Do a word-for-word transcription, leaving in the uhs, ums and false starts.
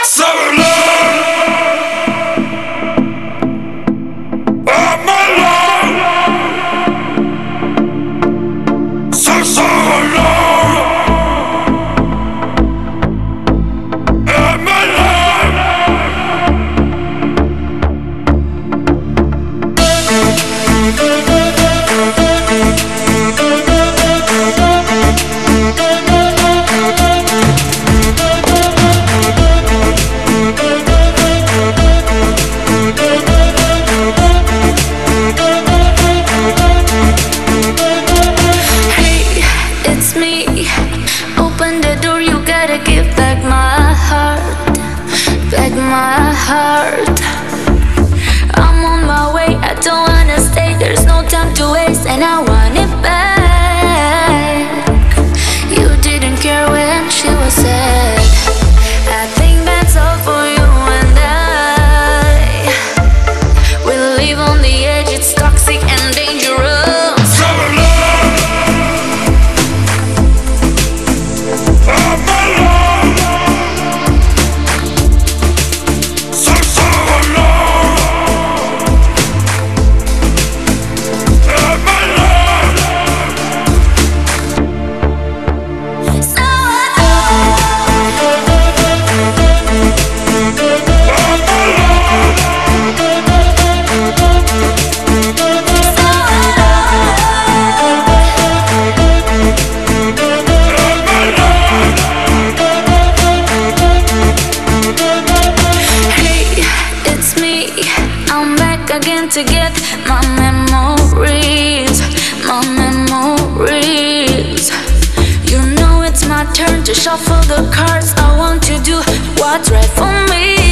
My heart, I'm on my way, I don't wanna stay, there's no time to waste, and I want it back. You didn't care when she was sad. I think that's all for you and I. We live on the edge, it's toxic and dangerous. Again to get my memories, my memories. You know it's my turn to shuffle the cards. I want to do what's right for me.